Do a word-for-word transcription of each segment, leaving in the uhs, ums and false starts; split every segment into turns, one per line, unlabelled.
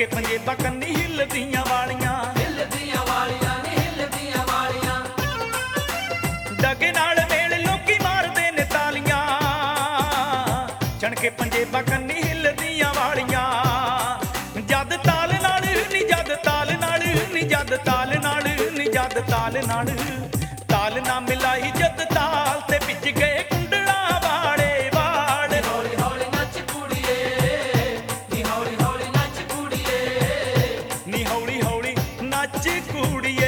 ਕੇ ਪੰਜੇਬਾਂ ਕੰਨੀ ਹਿੱਲਦੀਆਂ ਵਾਲੀਆਂ
ਹਿੱਲਦੀਆਂ ਵਾਲੀਆਂ ਨੀ ਹਿੱਲਦੀਆਂ ਵਾਲੀਆਂ
ਡਗੇ ਨਾਲ ਮੇਲ ਲੋਕੀ ਮਾਰਦੇ ਨੇ ਤਾਲੀਆਂ ਛਣਕੇ ਪੰਜੇਬਾਂ ਕੰਨੀ ਹਿੱਲਦੀਆਂ ਵਾਲੀਆਂ ਜਦ ਤਾਲ ਨਾਲ ਨੀ ਜਦ ਤਾਲ ਨਾਲ ਨੀ ਜਦ ਤਾਲ ਨਾਲ ਨੀ ਜਦ ਤਾਲ ਨਾਲ ਤਾਲ ਨਾ ਮਿਲਾਈ ਜਦ ਤਾਲ ਤੇ ਵਿੱਚ ਗਏ ਕੁੰਡਲਾਂ ਵਾਲੇ ਵਾੜ
ਹੌਲੀ ਹੌਲੀ ਨੱਚ ਕੁੜੀਏ ਨੀ ਹੌਲੀ ਹੌਲੀ ਨੱਚ ਕੁੜੀਏ
ਨੀ ਹੌਲੀ ਹੌਲੀ ਨੱਚ ਕੁੜੀਏ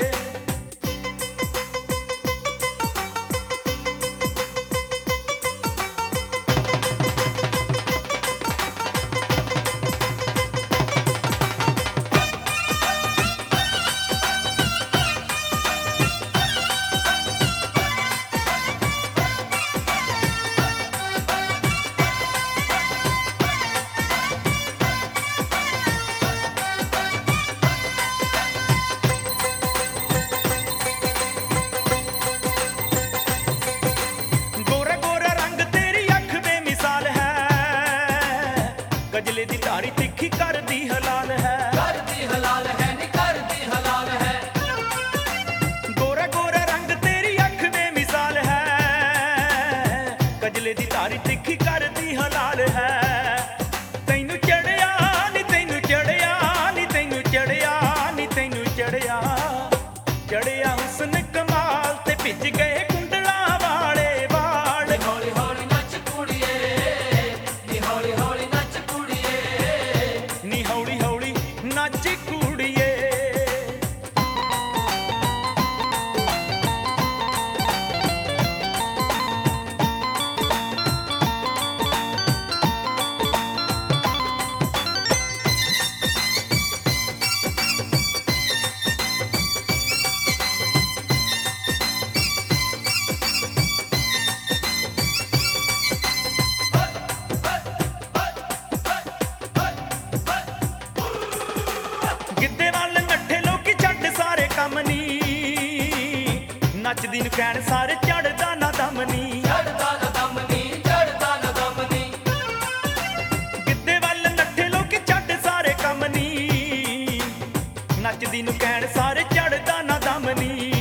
ਗਜਲੇ ਦੀ ਧਾਰੀ ਤਿੱਖੀ ਕਰਦੀ ਹਲਾਲ ਹੈ
ਕਰਦੀ ਹਲਾਲ ਹੈ ਨੀ ਕਰਦੀ ਹਲਾਲ ਹੈ
ਗੋਰਾ ਗੋਰਾ ਰੰਗ ਤੇਰੀ ਅੱਖ ਬੇਮਿਸਾਲ ਹੈ ਗਜਲੇ ਦੀ ਧਾਰੀ ਤਿੱਖੀ ਕਰਦੀ ਹਲਾਲ ਹੈ ਤੈਨੂੰ ਚੜਿਆ ਨੀ ਤੈਨੂੰ ਚੜਿਆ ਨੀ ਤੈਨੂੰ ਚੜਿਆ ਨੀ ਤੈਨੂੰ ਚੜਿਆ ਚੜਿਆ ਹੁਸਨ ਕਮਾਲ ਤੇ ਭਿੱਜ ਗਏ ਕੁੰਡਲਾਂ ਵਾਲੇ ਵਾਲ
ਹੌਲੀ ਹੌਲੀ ਨੱਚ ਕੁੜੀਏ ਨੀ ਹੌਲੀ ਹੌਲੀ ਨੱਚ ਕੁੜੀਏ
ਨੀ ਹੌਲੀ ਹੌਲੀ ਨੱਚ ਕੁੜੀਏ ਗਿੱਧੇ ਵੱਲ ਨੱਠੇ ਲੋਕੀ ਛੱਡ ਸਾਰੇ ਕੰਮ ਨੀ ਨੱਚਦੀ ਨੂੰ ਕਹਿਣ ਸਾਰੇ ਚੜਦਾ ਨਾ ਦਮ ਨੀ
ਚੜਦਾ ਨਾ ਦਮ ਨੀ ਚੜਦਾ ਨਾ ਦਮ ਨੀ
ਗਿੱਧੇ ਵੱਲ ਨੱਠੇ ਲੋਕੀ ਛੱਡ ਸਾਰੇ ਕੰਮ ਨੀ ਨੱਚਦੀ ਨੂੰ ਕਹਿਣ ਸਾਰੇ ਚੜਦਾ ਨਾ ਦਮ ਨੀ